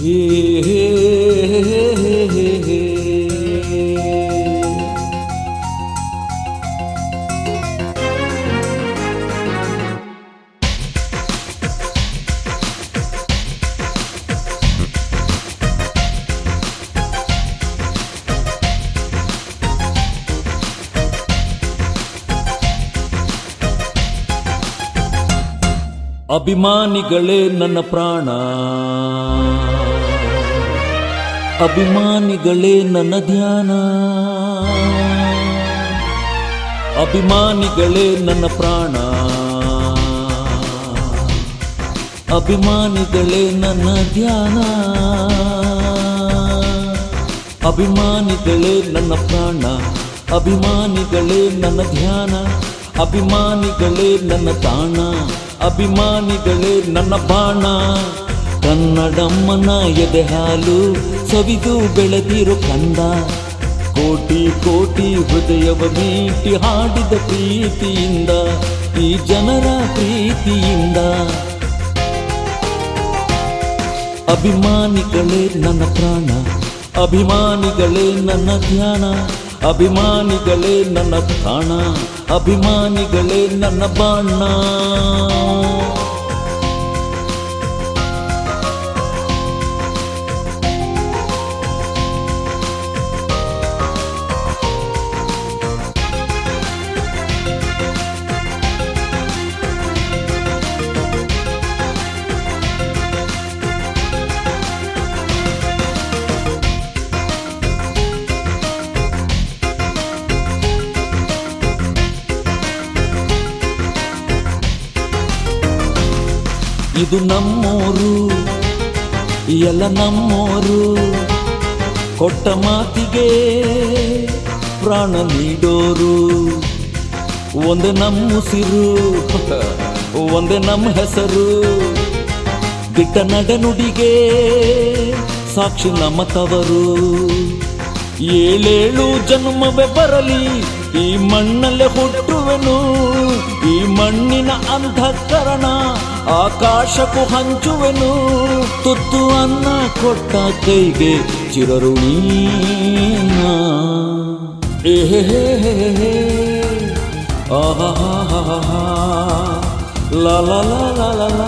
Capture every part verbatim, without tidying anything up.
ಹೇ ಹೇ ಹೇ ಹೇ ಹೇ. ಅಭಿಮಾನಿಗಳೇ ನನ್ನ ಪ್ರಾಣ, ಅಭಿಮಾನಿಗಳೇ ನನ್ನ ಧ್ಯಾನ, ಅಭಿಮಾನಿಗಳೇ ನನ್ನ ಪ್ರಾಣ, ಅಭಿಮಾನಿಗಳೇ ನನ್ನ ಧ್ಯಾನ, ಅಭಿಮಾನಿಗಳೇ ನನ್ನ ಪ್ರಾಣ, ಅಭಿಮಾನಿಗಳೇ ನನ್ನ ಧ್ಯಾನ, ಅಭಿಮಾನಿಗಳೇ ನನ್ನ ತಾಣ, ಅಭಿಮಾನಿಗಳೇ ನನ್ನ ಬಾಣ. ಕನ್ನಡಮ್ಮನ ಎದೆ ಹಾಲು ಸವಿದು ಬೆಳೆದಿರೋ ಕಂದ, ಕೋಟಿ ಕೋಟಿ ಹೃದಯವ ಮೀಟಿ ಹಾಡಿದ ಪ್ರೀತಿಯಿಂದ, ಈ ಜನರ ಪ್ರೀತಿಯಿಂದ. ಅಭಿಮಾನಿಗಳೇ ನನ್ನ ಪ್ರಾಣ, ಅಭಿಮಾನಿಗಳೇ ನನ್ನ ಧ್ಯಾನ, ಅಭಿಮಾನಿಗಳೇ ನನ್ನ ತಾಣ, ಅಭಿಮಾನಿಗಳೇ ನನ್ನ ಬಾಣ. ಇದು ನಮ್ಮೋರು, ಎಲ್ಲ ನಮ್ಮೋರು, ಕೊಟ್ಟ ಮಾತಿಗೆ ಪ್ರಾಣ ನೀಡೋರು. ಒಂದೇ ನಮ್ಮ ಉಸಿರು, ಒಂದೇ ನಮ್ಮ ಹೆಸರು, ದಿಟ್ಟ ನಡೆನುಡಿಗೆ ಸಾಕ್ಷಿ ನಮ್ಮ ತವರು. ಏಳೇಳು ಜನ್ಮವೇ ಬರಲಿ ಈ ಮಣ್ಣಲ್ಲೇ ಹುಟ್ಟುವೆನು, ಈ ಮಣ್ಣಿನ ಅಂಧಕರಣ ಆಕಾಶಕ್ಕೂ ಹಂಚುವೆನು. ತುತ್ತು ಅನ್ನ ಕೊಟ್ಟ ಕೈಗೆ ಚಿರಋಣಿ. ಆಹಾ ಲಾ ಲಾ ಲಾ ಲಾ ಲಾ ಲಾ.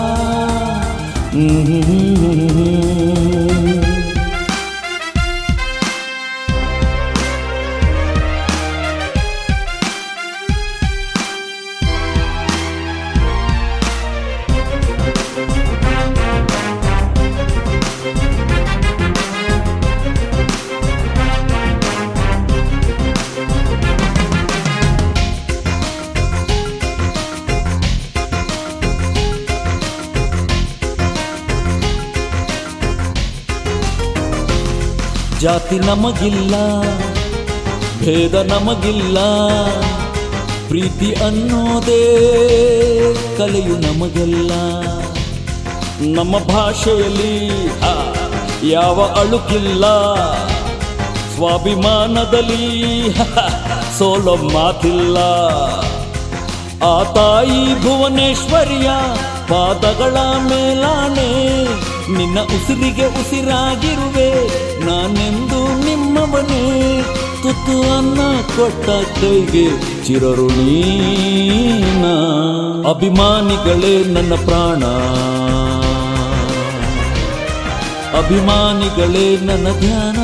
ಜಾತಿ ನಮಗಿಲ್ಲ, ಭೇದ ನಮಗಿಲ್ಲ, ಪ್ರೀತಿ ಅನ್ನೋದೇ ಕಲೆಯು ನಮಗೆಲ್ಲ. ನಮ್ಮ ಭಾಷೆಯಲ್ಲಿ ಯಾವ ಅಳುಕಿಲ್ಲ, ಸ್ವಾಭಿಮಾನದಲ್ಲಿ ಸೋಲೋ ಮಾತಿಲ್ಲ. ಆ ತಾಯಿ ಭುವನೇಶ್ವರಿಯ ಪಾದಗಳ ಮೇಲಾಣೆ, ನಿನ್ನ ಉಸಿರಿಗೆ ಉಸಿರಾಗಿರುವೆ ನಾನೆಂದು ನಿಮ್ಮವನೇ. ತುತ್ತು ಅನ್ನ ಕೊಟ್ಟ ಕೈಗೆ ಚಿರಋಣಿ. ಅಭಿಮಾನಿಗಳೇ ನನ್ನ ಪ್ರಾಣ, ಅಭಿಮಾನಿಗಳೇ ನನ್ನ ಧ್ಯಾನ,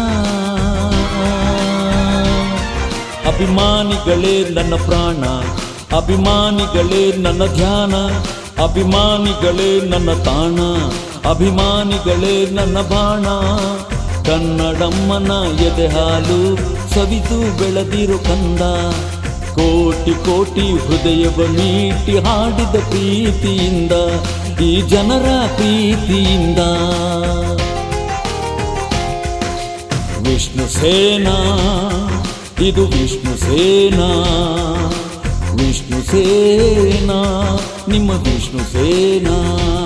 ಅಭಿಮಾನಿಗಳೇ ನನ್ನ ಪ್ರಾಣ, ಅಭಿಮಾನಿಗಳೇ ನನ್ನ ಧ್ಯಾನ, ಅಭಿಮಾನಿಗಳೇ ನನ್ನ ತಾಣ, ಅಭಿಮಾನಿಗಳೇ ನನ್ನ ಬಾಣ. ಕನ್ನಡಮ್ಮನ ಎದೆ ಹಾಲು ಸವಿದು ಬೆಳೆದಿರೋ ಕಂದ, ಕೋಟಿ ಕೋಟಿ ಹೃದಯವ ಮೀಟಿ ಹಾಡಿದ ಪ್ರೀತಿಯಿಂದ, ಈ ಜನರ ಪ್ರೀತಿಯಿಂದ. ವಿಷ್ಣು ಸೇನಾ, ಇದು ವಿಷ್ಣು ಸೇನಾ, ವಿಷ್ಣು ಸೇನಾ, ನಿಮ್ಮ ವಿಷ್ಣು ಸೇನಾ.